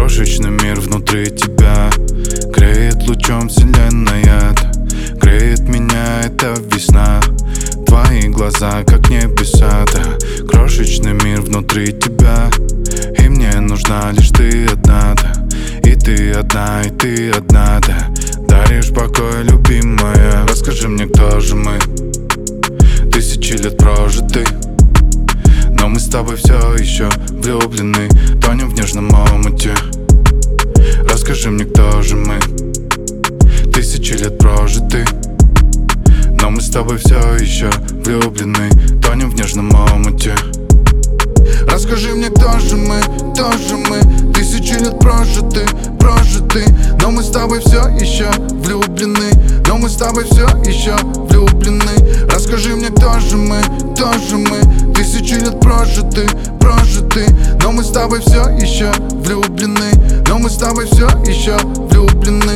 Крошечный мир внутри тебя греет лучом вселенная, греет меня эта весна. Твои глаза как небеса, да. Крошечный мир внутри тебя, и мне нужна лишь ты одна, да. И ты одна, и ты одна, да. Даришь покой, любимая. Расскажи мне, кто же мы? Тысячи лет прожиты, но мы с тобой все еще влюблены, тонем в нежном омуте. Расскажи мне, кто же мы? Тысячи лет прожиты, но мы с тобой все еще влюблены, тонем в нежном омуте. Расскажи мне, кто же мы, кто же мы? Тысячи лет прожиты, но мы с тобой все еще влюблены, но мы с тобой все еще влюблены. Расскажи мне, кто же мы, кто же мы? Тысячи лет прожиты, но мы с тобой все еще влюблены, но мы с тобой все еще влюблены.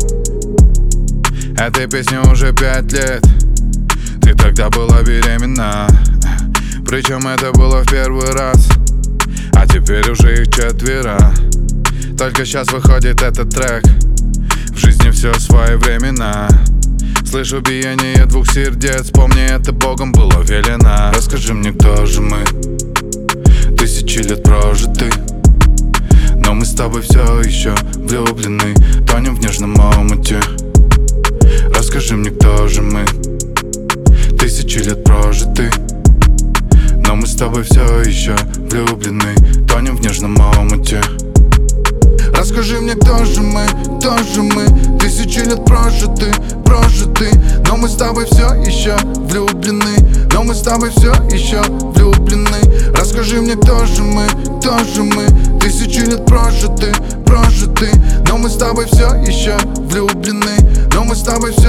Этой песне уже 5 лет, ты тогда была беременна, причем это было в первый раз, а теперь уже их 4. Только сейчас выходит этот трек, в жизни все своевременно. Слышу биение 2 сердец, помни, это Богом было велено. Расскажи мне, кто же мы? Тысячи лет прожиты, но мы с тобой все еще влюблены, тонем в нежном омуте. Расскажи мне, кто же мы? Тысячи лет прожиты, но мы с тобой все еще влюблены, тонем в нежном омуте. Расскажи мне, кто же мы, кто же мы? Тысячи лет прожиты, но мы с тобой все еще влюблены, но мы с тобой все еще влюблены. Расскажи мне, кто же мы, кто же мы? Тысячи лет прожиты, но мы с тобой все еще влюблены, но мы с тобой все